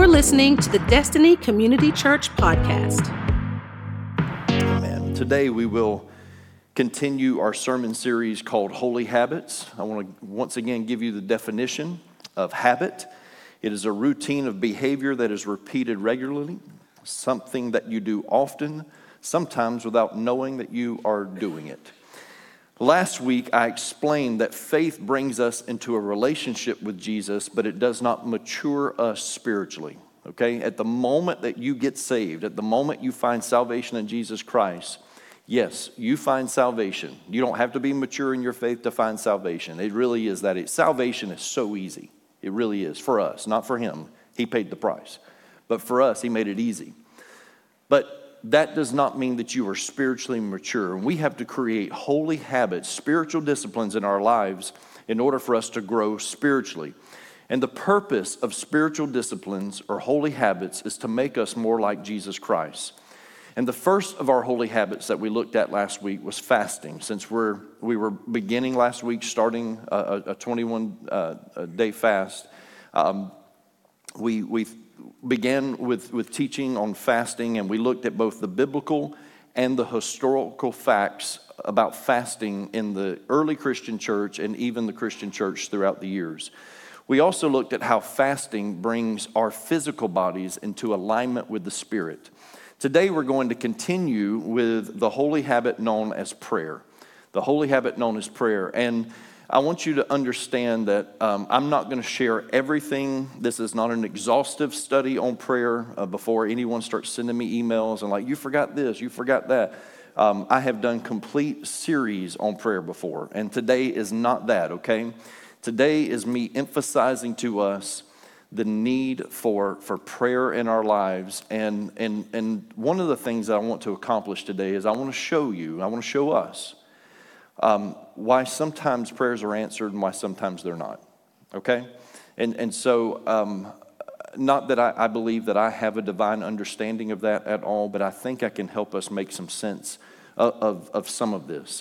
You're listening to the Destiny Community Church podcast. Amen. Today we will continue our sermon series called Holy Habits. I want to once again give you the definition of habit. It is a routine of behavior that is repeated regularly, something that you do often, sometimes without knowing that you are doing it. Last week, I explained that faith brings us into a relationship with Jesus, but it does not mature us spiritually, okay? At the moment that you get saved, at the moment you find salvation in Jesus Christ, yes, you find salvation. You don't have to be mature in your faith to find salvation. It really is that. Salvation is so easy. It really is for us, not for him. He paid the price. But for us, he made it easy. But that does not mean that you are spiritually mature. And we have to create holy habits, spiritual disciplines in our lives in order for us to grow spiritually. And the purpose of spiritual disciplines or holy habits is to make us more like Jesus Christ. And the first of our holy habits that we looked at last week was fasting. Since we were beginning last week, starting a 21-day fast, we began with teaching on fasting, and we looked at both the biblical and the historical facts about fasting in the early Christian church and even the Christian church throughout the years. We also looked at how fasting brings our physical bodies into alignment with the Spirit. Today we're going to continue with the holy habit known as prayer. The holy habit known as prayer. And I want you to understand that I'm not going to share everything. This is not an exhaustive study on prayer before anyone starts sending me emails and like, you forgot this, you forgot that. I have done complete series on prayer before, and today is not that, okay? Today is me emphasizing to us the need for prayer in our lives. And one of the things that I want to accomplish today is I want to show us why sometimes prayers are answered and why sometimes they're not, okay? And so, not that I believe that I have a divine understanding of that at all, but I think I can help us make some sense of some of this.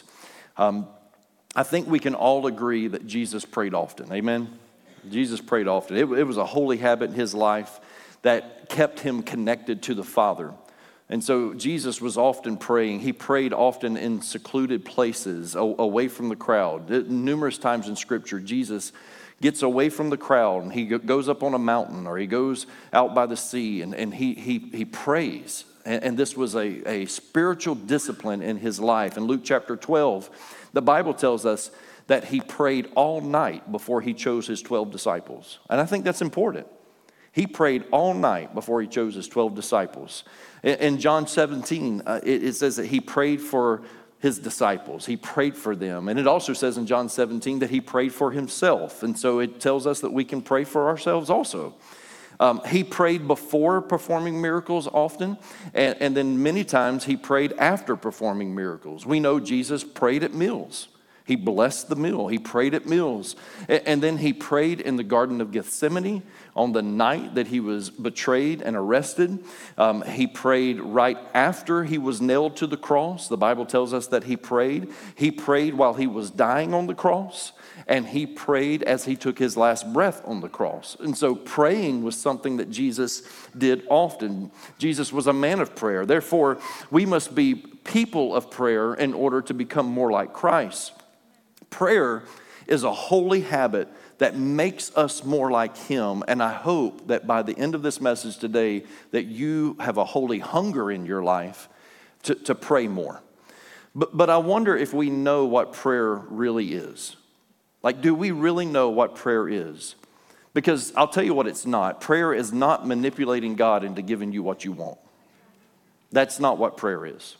I think we can all agree that Jesus prayed often, amen? Jesus prayed often. It was a holy habit in his life that kept him connected to the Father. And so Jesus was often praying. He prayed often in secluded places, away from the crowd. Numerous times in Scripture, Jesus gets away from the crowd, and he goes up on a mountain, or he goes out by the sea, and he prays. And this was a spiritual discipline in his life. In Luke chapter 12, the Bible tells us that he prayed all night before he chose his 12 disciples. And I think that's important. He prayed all night before he chose his 12 disciples. In John 17, it says that he prayed for his disciples. He prayed for them. And it also says in John 17 that he prayed for himself. And so it tells us that we can pray for ourselves also. He prayed before performing miracles often. And then many times he prayed after performing miracles. We know Jesus prayed at meals. He blessed the meal. He prayed at meals. And then he prayed in the Garden of Gethsemane on the night that he was betrayed and arrested. He prayed right after he was nailed to the cross. The Bible tells us that he prayed. He prayed while he was dying on the cross. And he prayed as he took his last breath on the cross. And so praying was something that Jesus did often. Jesus was a man of prayer. Therefore, we must be people of prayer in order to become more like Christ. Prayer is a holy habit that makes us more like him. And I hope that by the end of this message today that you have a holy hunger in your life to pray more. But I wonder if we know what prayer really is. Like, do we really know what prayer is? Because I'll tell you what it's not. Prayer is not manipulating God into giving you what you want. That's not what prayer is.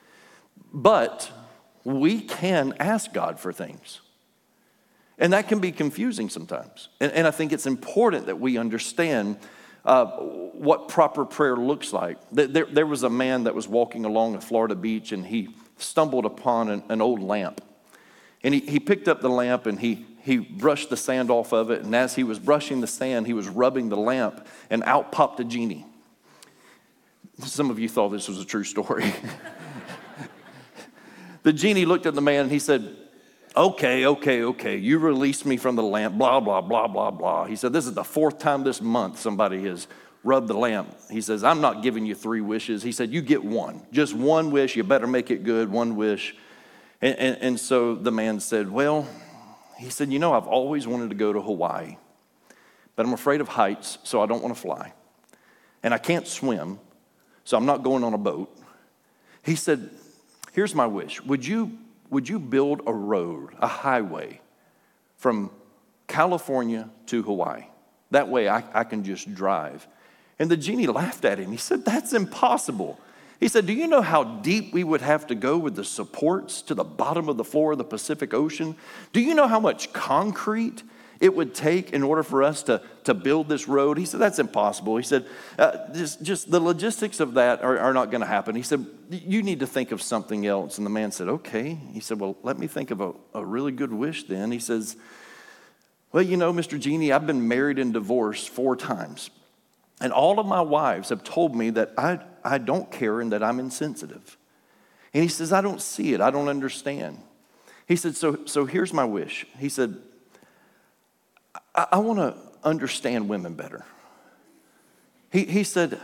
But we can ask God for things. And that can be confusing sometimes. And I think it's important that we understand what proper prayer looks like. There was a man that was walking along a Florida beach, and he stumbled upon an old lamp. And he picked up the lamp, and he brushed the sand off of it. And as he was brushing the sand, he was rubbing the lamp, and out popped a genie. Some of you thought this was a true story. The genie looked at the man and he said, okay, you released me from the lamp, blah, blah, blah, blah, blah. He said, this is the fourth time this month somebody has rubbed the lamp. He says, I'm not giving you 3 wishes. He said, you get one. Just one wish. You better make it good, one wish. And so the man said, well, he said, I've always wanted to go to Hawaii, but I'm afraid of heights, so I don't want to fly. And I can't swim, so I'm not going on a boat. He said, here's my wish. Would you build a road, a highway from California to Hawaii? That way I can just drive. And the genie laughed at him. He said, that's impossible. He said, do you know how deep we would have to go with the supports to the bottom of the floor of the Pacific Ocean? Do you know how much concrete it would take in order for us to build this road? He said, that's impossible. He said, just the logistics of that are not going to happen. He said, you need to think of something else. And the man said, okay. He said, well, let me think of a really good wish then. He says, well, Mr. Genie, I've been married and divorced 4 times. And all of my wives have told me that I don't care and that I'm insensitive. And he says, I don't see it. I don't understand. He said, so here's my wish. He said, I want to understand women better. He said,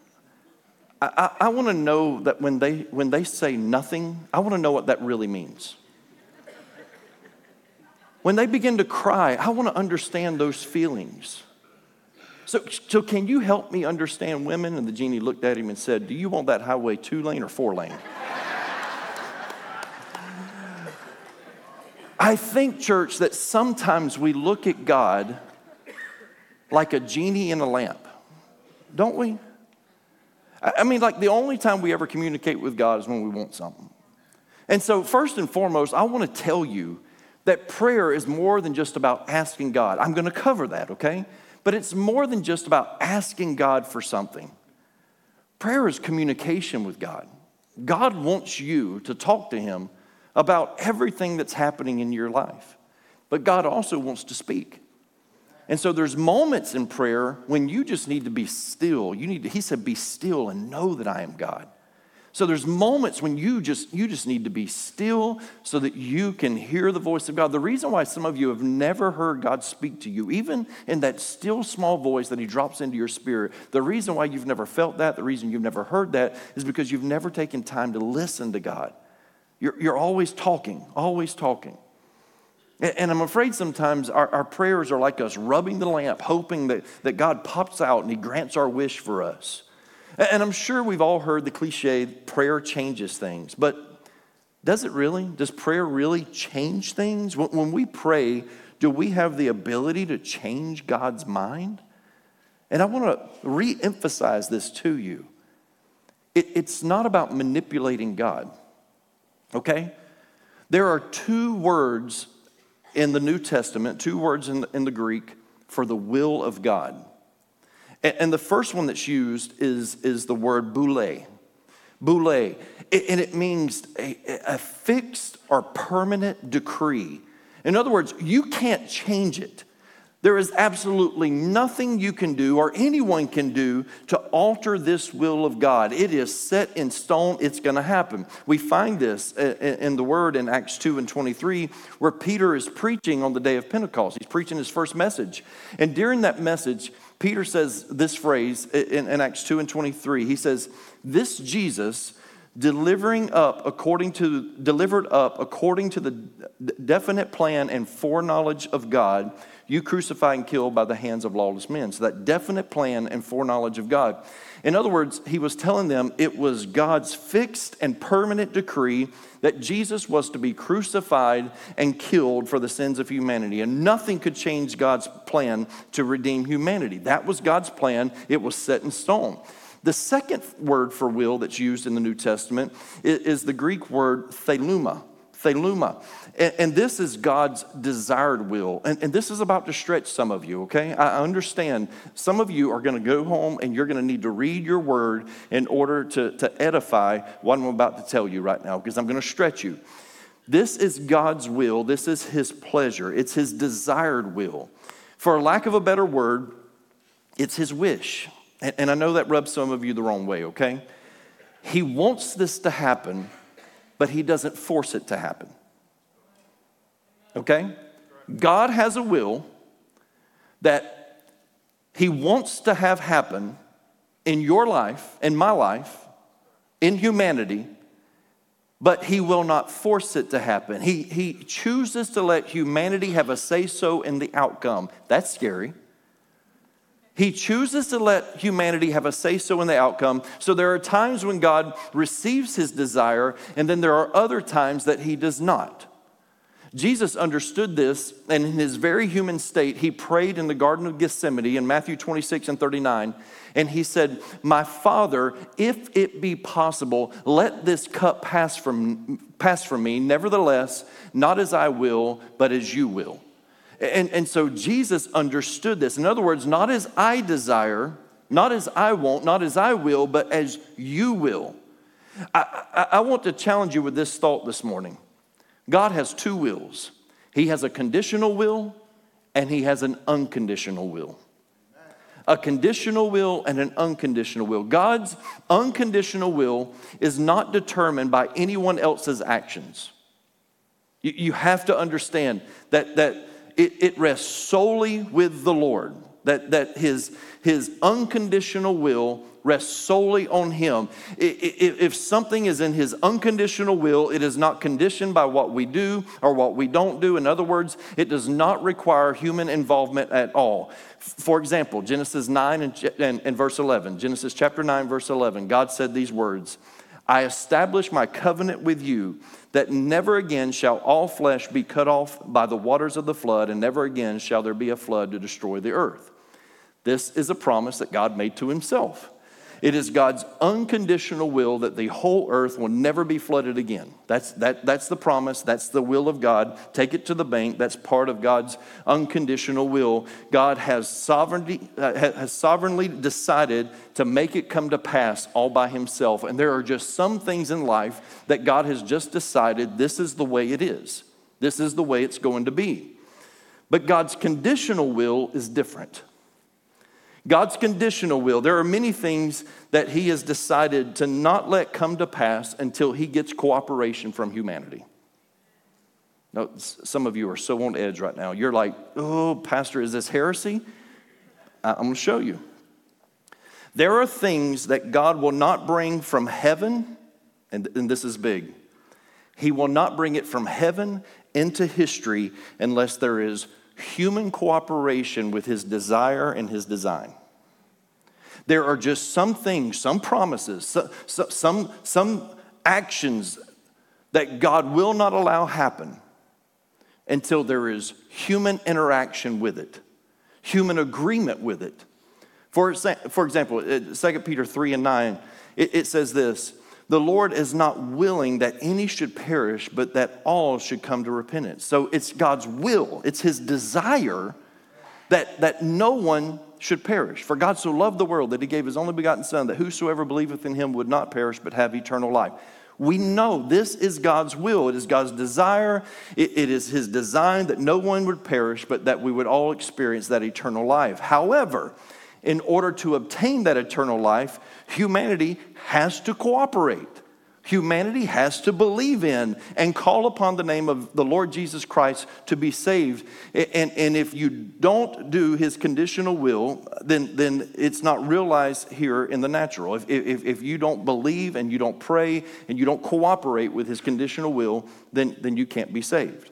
I want to know that when they say nothing, I want to know what that really means. When they begin to cry, I want to understand those feelings. So can you help me understand women? And the genie looked at him and said, do you want that highway 2-lane or 4-lane? I think, church, that sometimes we look at God like a genie in a lamp, don't we? I mean, like the only time we ever communicate with God is when we want something. And so first and foremost, I want to tell you that prayer is more than just about asking God. I'm going to cover that, okay? But it's more than just about asking God for something. Prayer is communication with God. God wants you to talk to him about everything that's happening in your life. But God also wants to speak. And so there's moments in prayer when you just need to be still. He said, be still and know that I am God. So there's moments when you just need to be still so that you can hear the voice of God. The reason why some of you have never heard God speak to you, even in that still small voice that he drops into your spirit, the reason why you've never felt that, the reason you've never heard that is because you've never taken time to listen to God. You're always talking, always talking. And I'm afraid sometimes our prayers are like us rubbing the lamp, hoping that God pops out and he grants our wish for us. And I'm sure we've all heard the cliche, prayer changes things. But does it really? Does prayer really change things? When we pray, do we have the ability to change God's mind? And I want to re-emphasize this to you. It's not about manipulating God, okay? There are 2 words in the New Testament, 2 words in the Greek for the will of God. And the first one that's used is the word boule. Boule. And it means a fixed or permanent decree. In other words, you can't change it. There is absolutely nothing you can do or anyone can do to alter this will of God. It is set in stone. It's going to happen. We find this in the word in Acts 2:23, where Peter is preaching on the day of Pentecost. He's preaching his first message. And during that message, Peter says this phrase in Acts 2:23. He says, this Jesus delivered up according to the definite plan and foreknowledge of God, you crucified and killed by the hands of lawless men. So that definite plan and foreknowledge of God. In other words, he was telling them it was God's fixed and permanent decree that Jesus was to be crucified and killed for the sins of humanity. And nothing could change God's plan to redeem humanity. That was God's plan. It was set in stone. The second word for will that's used in the New Testament is the Greek word thelema. Thelema. And this is God's desired will. And this is about to stretch some of you, okay? I understand some of you are going to go home and you're going to need to read your word in order to edify what I'm about to tell you right now, because I'm going to stretch you. This is God's will. This is his pleasure. It's his desired will. For lack of a better word, it's his wish. And I know that rubs some of you the wrong way, okay? He wants this to happen, but he doesn't force it to happen. Okay? God has a will that he wants to have happen, in your life, in my life, in humanity, but he will not force it to happen. He chooses to let humanity have a say-so in the outcome. That's scary. He chooses to let humanity have a say-so in the outcome. So there are times when God receives his desire, and then there are other times that he does not. Jesus understood this, and in his very human state, he prayed in the Garden of Gethsemane in Matthew 26 and 39, and he said, "My Father, if it be possible, let this cup pass from me. Nevertheless, not as I will, but as you will." And so Jesus understood this. In other words, not as I desire, not as I want, not as I will, but as you will. I want to challenge you with this thought this morning. God has two wills. He has a conditional will and he has an unconditional will. A conditional will and an unconditional will. God's unconditional will is not determined by anyone else's actions. You have to understand that it rests solely with the Lord. That his unconditional will rests solely on him. If something is in his unconditional will, it is not conditioned by what we do or what we don't do. In other words, it does not require human involvement at all. For example, Genesis 9 and verse 11. Genesis chapter 9, verse 11. God said these words, "I establish my covenant with you, that never again shall all flesh be cut off by the waters of the flood, and never again shall there be a flood to destroy the earth." This is a promise that God made to himself. It is God's unconditional will that the whole earth will never be flooded again. That's the promise. That's the will of God. Take it to the bank. That's part of God's unconditional will. God has sovereignly decided to make it come to pass all by himself. And there are just some things in life that God has just decided this is the way it is. This is the way it's going to be. But God's conditional will is different. God's conditional will, there are many things that he has decided to not let come to pass until he gets cooperation from humanity. Now, some of you are so on edge right now. You're like, "Oh, Pastor, is this heresy?" I'm going to show you. There are things that God will not bring from heaven, and this is big. He will not bring it from heaven into history unless there is human cooperation with his desire and his design. There are just some things, some promises, some actions that God will not allow happen until there is human interaction with it, human agreement with it. For example, 2 Peter 3 and 9, it says this, "The Lord is not willing that any should perish, but that all should come to repentance." So it's God's will, it's his desire that no one should perish. "For God so loved the world that he gave his only begotten Son, that whosoever believeth in him would not perish, but have eternal life." We know this is God's will. It is God's desire. It is his design that no one would perish, but that we would all experience that eternal life. However, in order to obtain that eternal life, humanity has to cooperate. Humanity has to believe in and call upon the name of the Lord Jesus Christ to be saved. And if you don't do his conditional will, then it's not realized here in the natural. If you don't believe and you don't pray and you don't cooperate with his conditional will, then you can't be saved.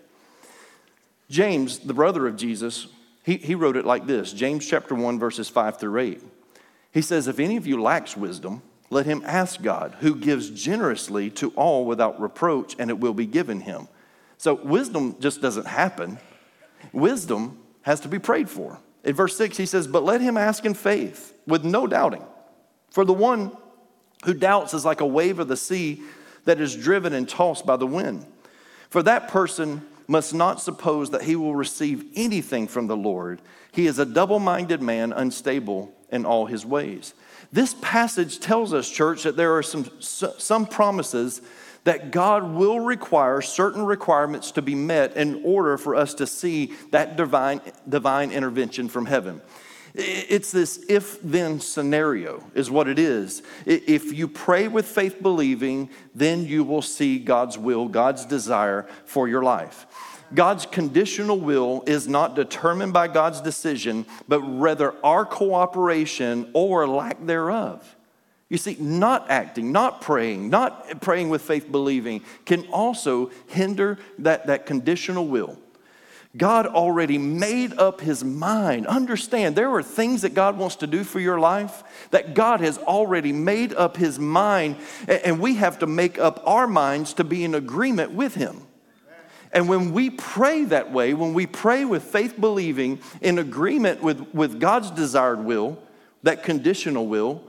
James, the brother of Jesus, he wrote it like this. James chapter 1, verses 5 through 8. He says, "If any of you lacks wisdom, let him ask God, who gives generously to all without reproach, and it will be given him." So wisdom just doesn't happen. Wisdom has to be prayed for. In verse 6, he says, "But let him ask in faith, with no doubting. For the one who doubts is like a wave of the sea that is driven and tossed by the wind. For that person must not suppose that he will receive anything from the Lord. He is a double-minded man, unstable in all his ways." This passage tells us, church, that there are some promises that God will require certain requirements to be met in order for us to see that divine intervention from heaven. It's this if-then scenario is what it is. If you pray with faith believing, then you will see God's will, God's desire for your life. God's conditional will is not determined by God's decision, but rather our cooperation or lack thereof. You see, not acting, not praying with faith believing can also hinder that conditional will. God already made up his mind. Understand, there are things that God wants to do for your life that God has already made up his mind, and we have to make up our minds to be in agreement with him. And when we pray that way, when we pray with faith believing in agreement with God's desired will, that conditional will,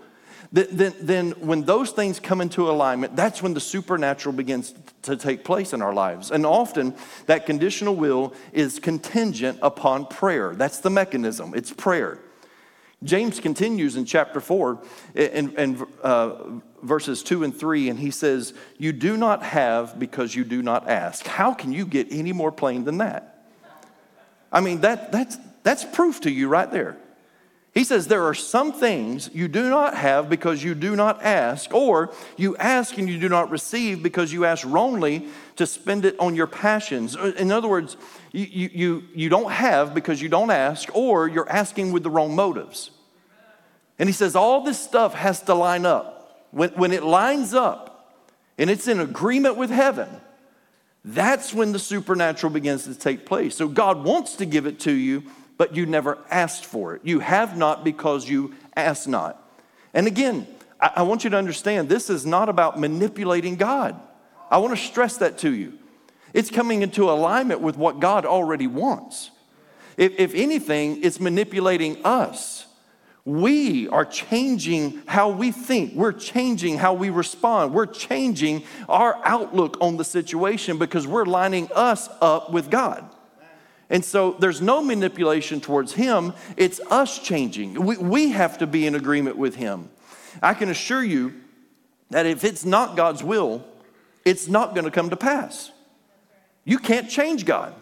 then when those things come into alignment, that's when the supernatural begins to take place in our lives. And often that conditional will is contingent upon prayer. That's the mechanism. It's prayer. James continues in chapter 4 and verses 2 and 3, and he says, you do not have because you do not ask. How can you get any more plain than that? I mean, that's proof to you right there. He says there are some things you do not have because you do not ask, or you ask and you do not receive because you ask wrongly to spend it on your passions. In other words, you don't have because you don't ask, or you're asking with the wrong motives. And he says all this stuff has to line up. When it lines up and it's in agreement with heaven, that's when the supernatural begins to take place. So God wants to give it to you, but you never asked for it. You have not because you ask not. And again, I want you to understand, this is not about manipulating God. I want to stress that to you. It's coming into alignment with what God already wants. If anything, it's manipulating us. We are changing how we think. We're changing how we respond. We're changing our outlook on the situation because we're lining us up with God. And so there's no manipulation towards him. It's us changing. We have to be in agreement with him. I can assure you that if it's not God's will, it's not going to come to pass. You can't change God.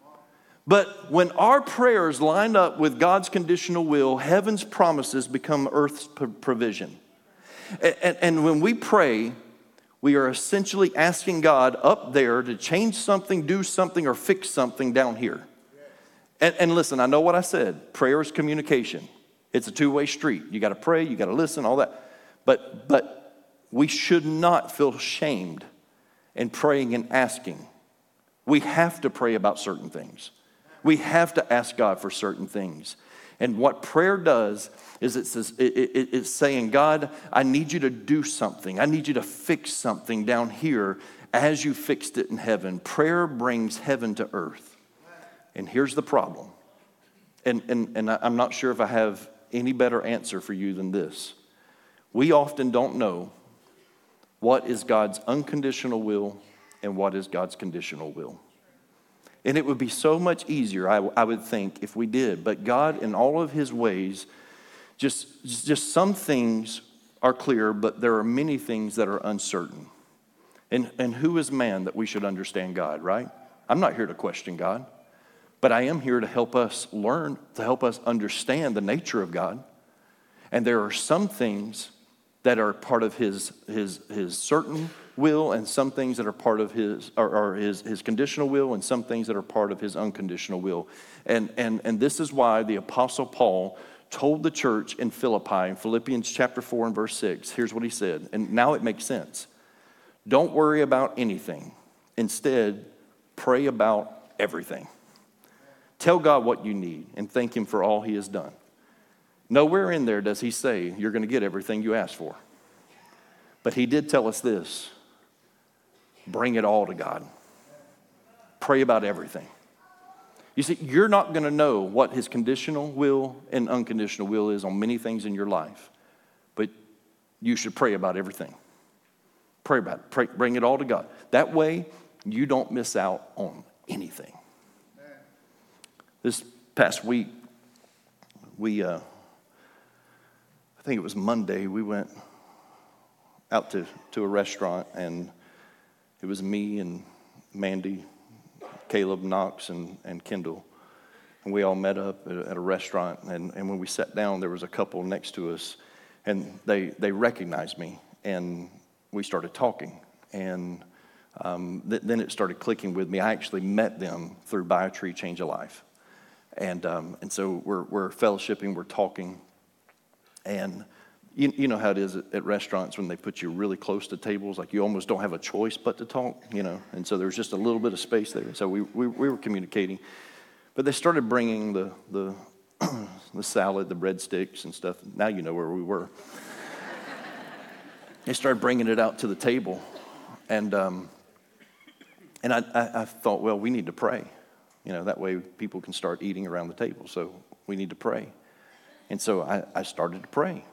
But when our prayers line up with God's conditional will, heaven's promises become earth's provision. And when we pray, we are essentially asking God up there to change something, do something, or fix something down here. And listen, I know what I said. Prayer is communication. It's a two-way street. You got to pray, you got to listen, all that. But we should not feel shamed in praying and asking. We have to pray about certain things. We have to ask God for certain things. And what prayer does is it's saying, God, I need you to do something. I need you to fix something down here as you fixed it in heaven. Prayer brings heaven to earth. And here's the problem. And I'm not sure if I have any better answer for you than this. We often don't know what is God's unconditional will and what is God's conditional will. And it would be so much easier, I would think, if we did. But God, in all of his ways, just some things are clear, but there are many things that are uncertain. And who is man that we should understand God, right? I'm not here to question God. But I am here to help us learn, to help us understand the nature of God. And there are some things that are part of his certain will, and some things that are part of his conditional will, and some things that are part of his unconditional will. And this is why the Apostle Paul told the church in Philippi, in Philippians chapter 4 and verse 6, here's what he said, and now it makes sense. Don't worry about anything. Instead, pray about everything. Tell God what you need and thank him for all he has done. Nowhere in there does he say you're going to get everything you ask for. But he did tell us this. Bring it all to God. Pray about everything. You see, you're not going to know what his conditional will and unconditional will is on many things in your life. But you should pray about everything. Pray about it. Pray, bring it all to God. That way, you don't miss out on anything. This past week, I think it was Monday, we went out to a restaurant, and it was me and Mandy, Caleb, Knox, and Kendall. And we all met up at a restaurant, and when we sat down, there was a couple next to us, and they recognized me, and we started talking. And then it started clicking with me. I actually met them through Buy a Tree, Change a Life. And so we're fellowshipping, we're talking. And you know how it is at restaurants when they put you really close to tables, like you almost don't have a choice but to talk, And so there was just a little bit of space there. So we were communicating. But they started bringing the salad, the breadsticks and stuff. Now you know where we were. They started bringing it out to the table. And I thought, well, we need to pray. That way people can start eating around the table. So we need to pray. And so I started to pray.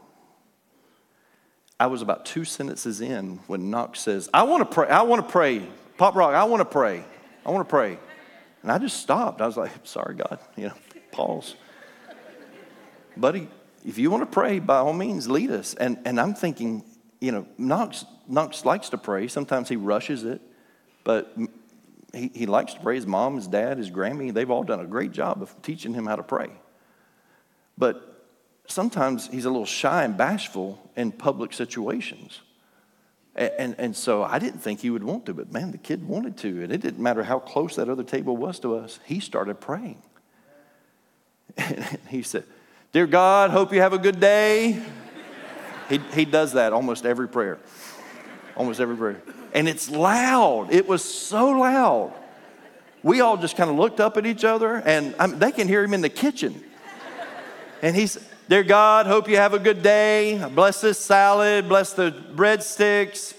I was about 2 sentences in when Knox says, I want to pray. I want to pray. Pop Rock, I want to pray. I want to pray. And I just stopped. I was like, sorry, God. Pause. Buddy, if you want to pray, by all means, lead us. And I'm thinking, Knox likes to pray. Sometimes he rushes it. But he likes to pray. His mom, his dad, his Grammy, they've all done a great job of teaching him how to pray. But sometimes he's a little shy and bashful in public situations. And so I didn't think he would want to, but man, the kid wanted to. And it didn't matter how close that other table was to us. He started praying. And he said, Dear God, hope you have a good day. He does that almost every prayer. Almost every prayer. And it's loud. It was so loud. We all just kind of looked up at each other, and they can hear him in the kitchen. And he's, Dear God, hope you have a good day. Bless this salad. Bless the breadsticks.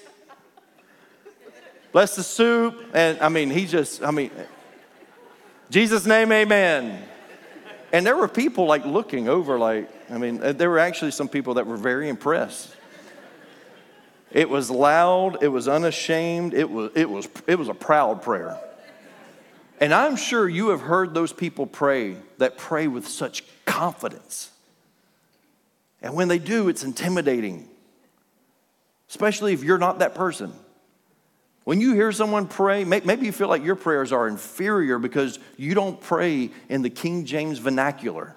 Bless the soup. And Jesus' name, amen. And there were people like looking over there were actually some people that were very impressed. It was loud. It was unashamed. It was a proud prayer. And I'm sure you have heard those people pray that pray with such confidence. And when they do, it's intimidating, especially if you're not that person. When you hear someone pray, maybe you feel like your prayers are inferior because you don't pray in the King James vernacular.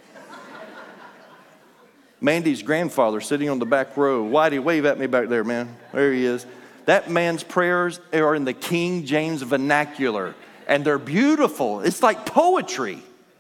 Mandy's grandfather sitting on the back row. Whitey, wave at me back there, man. There he is. That man's prayers are in the King James vernacular, and they're beautiful. It's like poetry.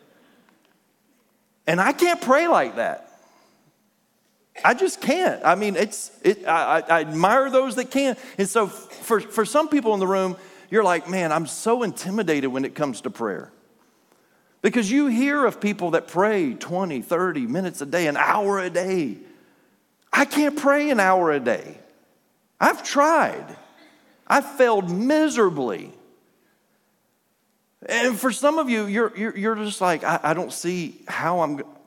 And I can't pray like that. I just can't. I admire those that can. And so for some people in the room, you're like, man, I'm so intimidated when it comes to prayer. Because you hear of people that pray 20, 30 minutes a day, an hour a day. I can't pray an hour a day. I've tried. I've failed miserably. And for some of you, you're just like, I don't see how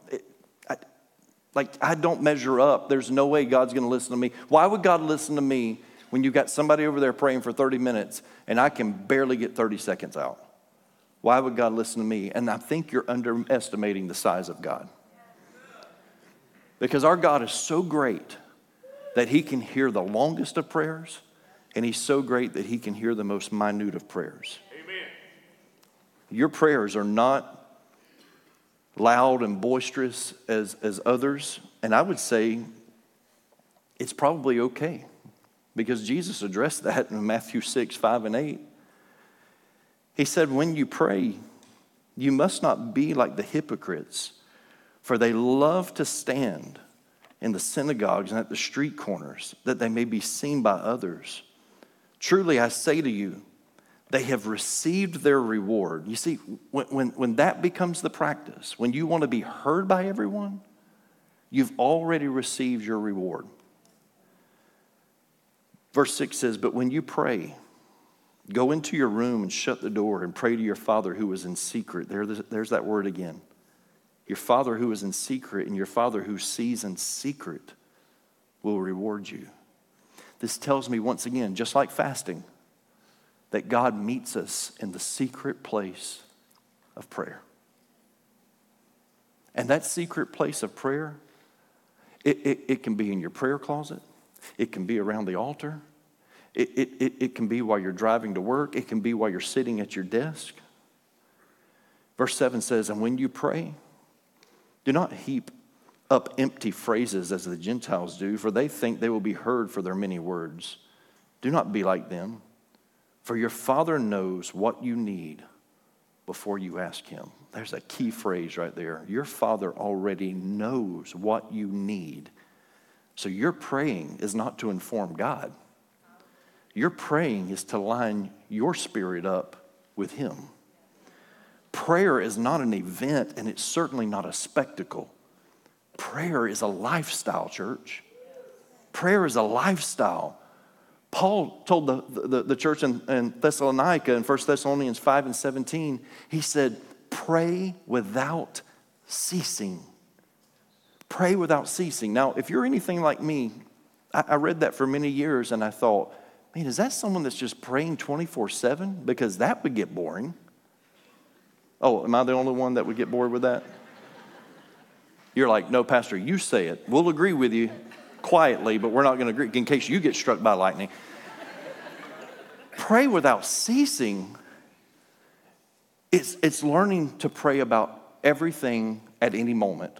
I don't measure up. There's no way God's going to listen to me. Why would God listen to me when you've got somebody over there praying for 30 minutes and I can barely get 30 seconds out? Why would God listen to me? And I think you're underestimating the size of God. Because our God is so great that he can hear the longest of prayers, and he's so great that he can hear the most minute of prayers. Amen. Your prayers are not loud and boisterous as others, and I would say it's probably okay, because Jesus addressed that in Matthew 6, 5, and 8. He said, when you pray, you must not be like the hypocrites, for they love to stand in the synagogues and at the street corners, that they may be seen by others. Truly, I say to you, they have received their reward. You see, when that becomes the practice, when you want to be heard by everyone, you've already received your reward. Verse 6 says, but when you pray, go into your room and shut the door and pray to your Father who is in secret. There's that word again. Your Father who is in secret, and your Father who sees in secret will reward you. This tells me once again, just like fasting, that God meets us in the secret place of prayer. And that secret place of prayer, it can be in your prayer closet. It can be around the altar. It can be while you're driving to work. It can be while you're sitting at your desk. Verse 7 says, and when you pray, do not heap up empty phrases as the Gentiles do, for they think they will be heard for their many words. Do not be like them, For your Father knows what you need before you ask him. There's a key phrase right there. Your Father already knows what you need. So your praying is not to inform God. Your praying is to line your spirit up with him. Prayer is not an event, and it's certainly not a spectacle. Prayer is a lifestyle, church. Prayer is a lifestyle. Paul told the church in Thessalonica in 1 Thessalonians 5:17, he said, pray without ceasing. Pray without ceasing. Now, if you're anything like me, I read that for many years and I thought, man, is that someone that's just praying 24/7? Because that would get boring. Oh, am I the only one that would get bored with that? You're like, no, Pastor, you say it. We'll agree with you quietly, but we're not going to agree in case you get struck by lightning. Pray without ceasing. It's learning to pray about everything at any moment.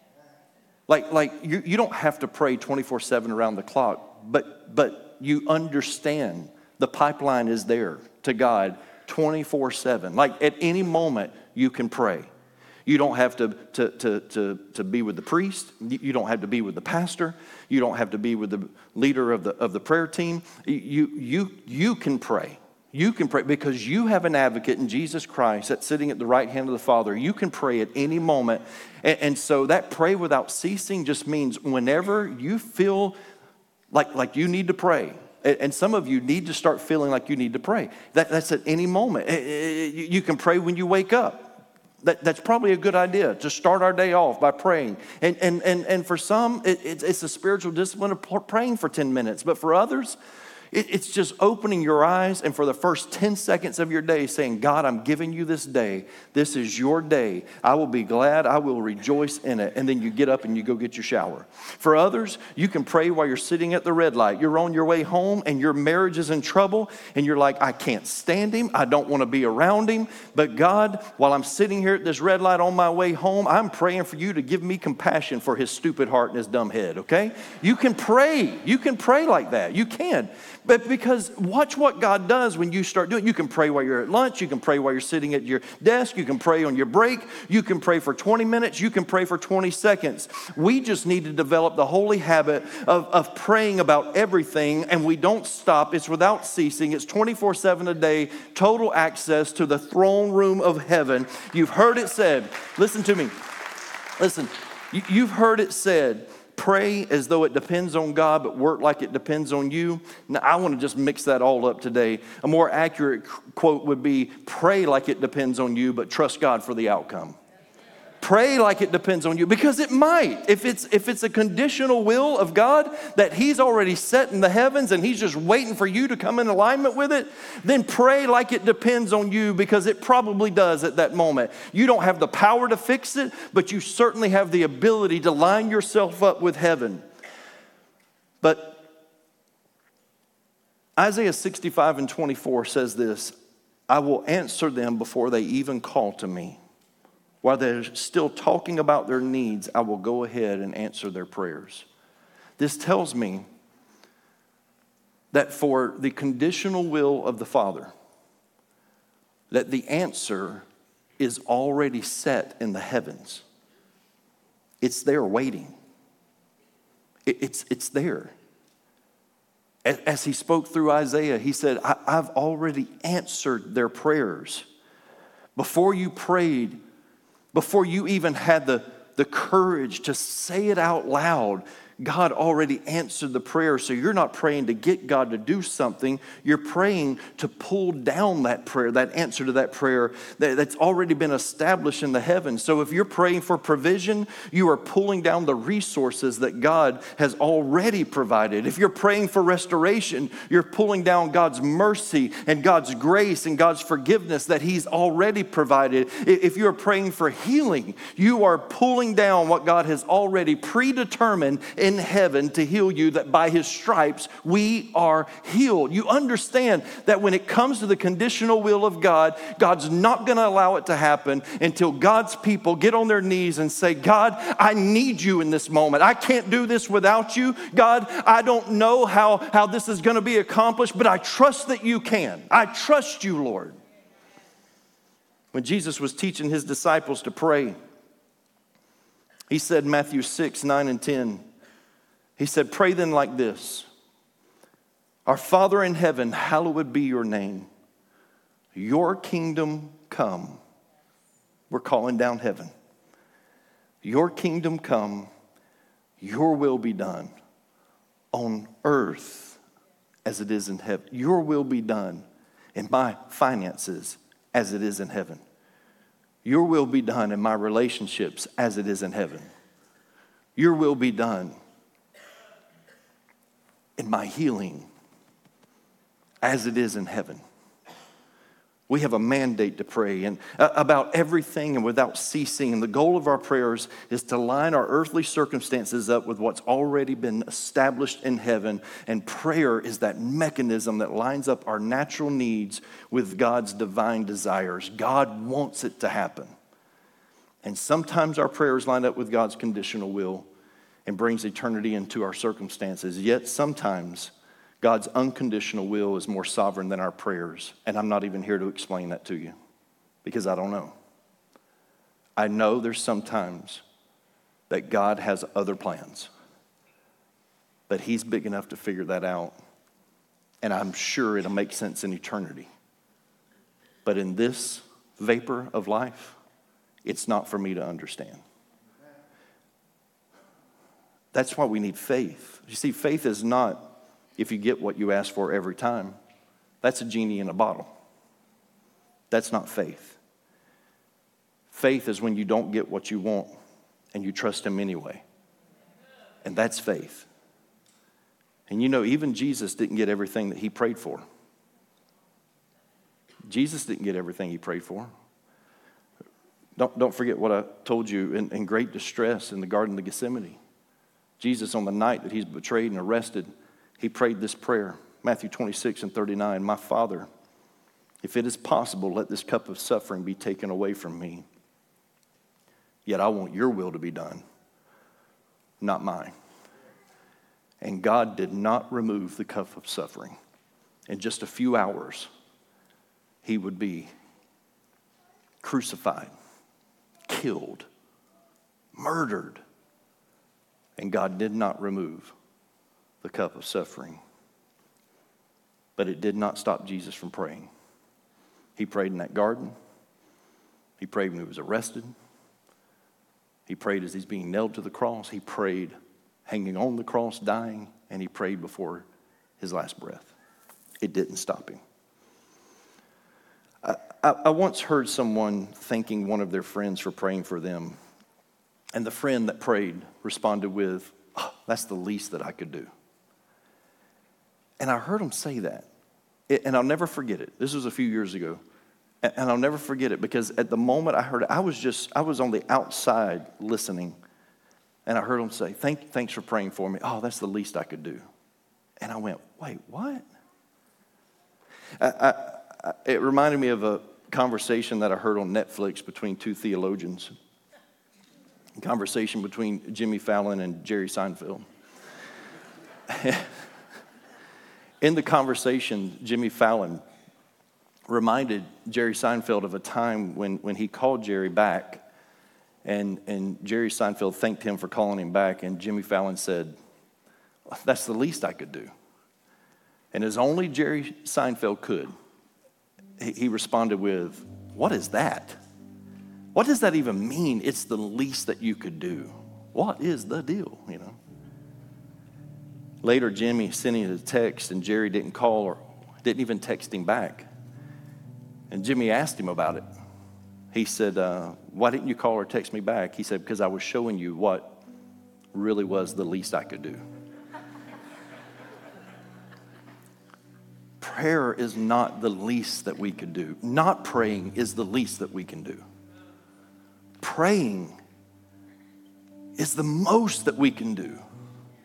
Like you don't have to pray 24/7 around the clock, but you understand the pipeline is there to God 24/7. Like at any moment you can pray. You don't have to be with the priest. You don't have to be with the pastor. You don't have to be with the leader of the prayer team. You can pray. You can pray because you have an advocate in Jesus Christ that's sitting at the right hand of the Father. You can pray at any moment. And so that pray without ceasing just means whenever you feel like you need to pray. And some of you need to start feeling like you need to pray. That's at any moment. You can pray when you wake up. That's probably a good idea to start our day off by praying. And for some, it's a spiritual discipline of praying for 10 minutes. But for others, it's just opening your eyes and for the first 10 seconds of your day saying, God, I'm giving you this day. This is your day. I will be glad. I will rejoice in it. And then you get up and you go get your shower. For others, you can pray while you're sitting at the red light. You're on your way home and your marriage is in trouble. And you're like, I can't stand him. I don't want to be around him. But God, while I'm sitting here at this red light on my way home, I'm praying for you to give me compassion for his stupid heart and his dumb head, okay? You can pray. You can pray like that. You can. But because watch what God does when you start doing it. You can pray while you're at lunch. You can pray while you're sitting at your desk. You can pray on your break. You can pray for 20 minutes. You can pray for 20 seconds. We just need to develop the holy habit of praying about everything, and we don't stop. It's without ceasing. It's 24/7 a day, total access to the throne room of heaven. You've heard it said. Listen to me. Listen, you've heard it said. Pray as though it depends on God, but work like it depends on you. Now, I want to just mix that all up today. A more accurate quote would be, pray like it depends on you, but trust God for the outcome. Pray like it depends on you, because it might. If it's a conditional will of God that he's already set in the heavens and he's just waiting for you to come in alignment with it, then pray like it depends on you, because it probably does at that moment. You don't have the power to fix it, but you certainly have the ability to line yourself up with heaven. But Isaiah 65:24 says this, I will answer them before they even call to me. While they're still talking about their needs, I will go ahead and answer their prayers. This tells me that for the conditional will of the Father, that the answer is already set in the heavens. It's there waiting. It's there. As he spoke through Isaiah, he said, I've already answered their prayers. Before you prayed, before you even had the courage to say it out loud, God already answered the prayer. So you're not praying to get God to do something. You're praying to pull down that prayer, that answer to that prayer that's already been established in the heavens. So if you're praying for provision, you are pulling down the resources that God has already provided. If you're praying for restoration, you're pulling down God's mercy and God's grace and God's forgiveness that he's already provided. If you're praying for healing, you are pulling down what God has already predetermined in heaven to heal you, that by his stripes we are healed. You understand that when it comes to the conditional will of God, God's not going to allow it to happen until God's people get on their knees and say, God, I need you in this moment. I can't do this without you. God, I don't know how this is going to be accomplished, but I trust that you can. I trust you, Lord. When Jesus was teaching his disciples to pray, he said, Matthew 6, 9 and 10, he said, pray then like this. Our Father in heaven, hallowed be your name. Your kingdom come. We're calling down heaven. Your kingdom come, your will be done on earth as it is in heaven. Your will be done in my finances as it is in heaven. Your will be done in my relationships as it is in heaven. Your will be done in my healing as it is in heaven. We have a mandate to pray and about everything and without ceasing. And the goal of our prayers is to line our earthly circumstances up with what's already been established in heaven. And prayer is that mechanism that lines up our natural needs with God's divine desires. God wants it to happen. And sometimes our prayers line up with God's conditional will and brings eternity into our circumstances. Yet sometimes God's unconditional will is more sovereign than our prayers. And I'm not even here to explain that to you because I don't know. I know there's sometimes that God has other plans, but he's big enough to figure that out. And I'm sure it'll make sense in eternity. But in this vapor of life, it's not for me to understand. That's why we need faith. You see, faith is not if you get what you ask for every time. That's a genie in a bottle. That's not faith. Faith is when you don't get what you want and you trust him anyway. And that's faith. And you know, even Jesus didn't get everything that he prayed for. Jesus didn't get everything he prayed for. Don't forget what I told you in great distress in the Garden of Gethsemane. Jesus, on the night that he's betrayed and arrested, he prayed this prayer, Matthew 26 and 39, my Father, if it is possible, let this cup of suffering be taken away from me. Yet I want your will to be done, not mine. And God did not remove the cup of suffering. In just a few hours, he would be crucified, killed, murdered. And God did not remove the cup of suffering. But it did not stop Jesus from praying. He prayed in that garden. He prayed when he was arrested. He prayed as he's being nailed to the cross. He prayed hanging on the cross, dying, and he prayed before his last breath. It didn't stop him. I once heard someone thanking one of their friends for praying for them. And the friend that prayed responded with, oh, that's the least that I could do. And I heard him say that. And I'll never forget it. This was a few years ago. And I'll never forget it because at the moment I heard it, I was on the outside listening. And I heard him say, thanks for praying for me. Oh, that's the least I could do. And I went, wait, what? It reminded me of a conversation that I heard on Netflix between two theologians. A conversation between Jimmy Fallon and Jerry Seinfeld. In the conversation, Jimmy Fallon reminded Jerry Seinfeld of a time when he called Jerry back, and Jerry Seinfeld thanked him for calling him back, and Jimmy Fallon said, that's the least I could do. And as only Jerry Seinfeld could, he responded with, what is that? What does that even mean? It's the least that you could do. What is the deal, you know? Later, Jimmy sent him a text, and Jerry didn't call or didn't even text him back. And Jimmy asked him about it. He said, why didn't you call or text me back? He said, because I was showing you what really was the least I could do. Prayer is not the least that we could do. Not praying is the least that we can do. Praying is the most that we can do.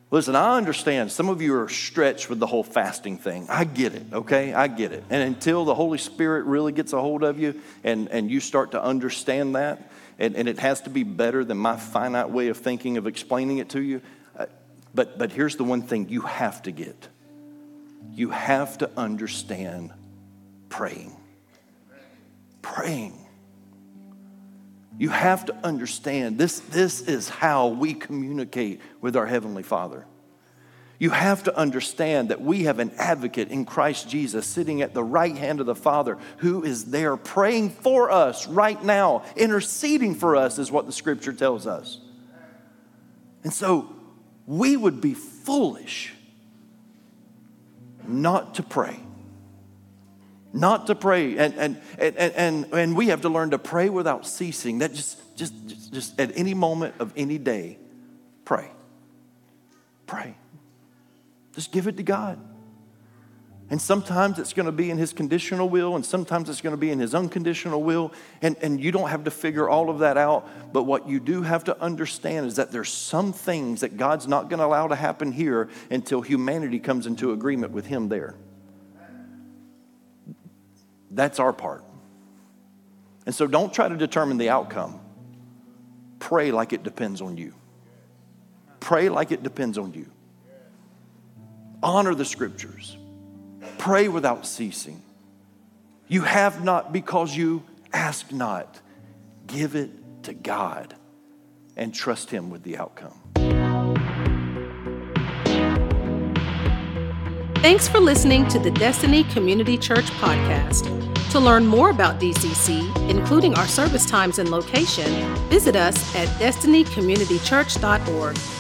Listen, I understand some of you are stretched with the whole fasting thing. I get it, okay? I get it. And until the Holy Spirit really gets a hold of you and you start to understand that, and it has to be better than my finite way of thinking of explaining it to you. But here's the one thing you have to get. You have to understand praying. Praying. You have to understand this is how we communicate with our Heavenly Father. You have to understand that we have an advocate in Christ Jesus sitting at the right hand of the Father who is there praying for us right now, interceding for us is what the Scripture tells us. And so we would be foolish not to pray. Not to pray, and we have to learn to pray without ceasing. That just at any moment of any day, pray. Just give it to God. And sometimes it's going to be in His conditional will, and sometimes it's going to be in His unconditional will, and you don't have to figure all of that out. But what you do have to understand is that there's some things that God's not going to allow to happen here until humanity comes into agreement with Him there. That's our part. And so don't try to determine the outcome. Pray like it depends on you. Pray like it depends on you. Honor the Scriptures. Pray without ceasing. You have not because you ask not. Give it to God and trust Him with the outcome. Thanks for listening to the Destiny Community Church podcast. To learn more about DCC, including our service times and location, visit us at destinycommunitychurch.org.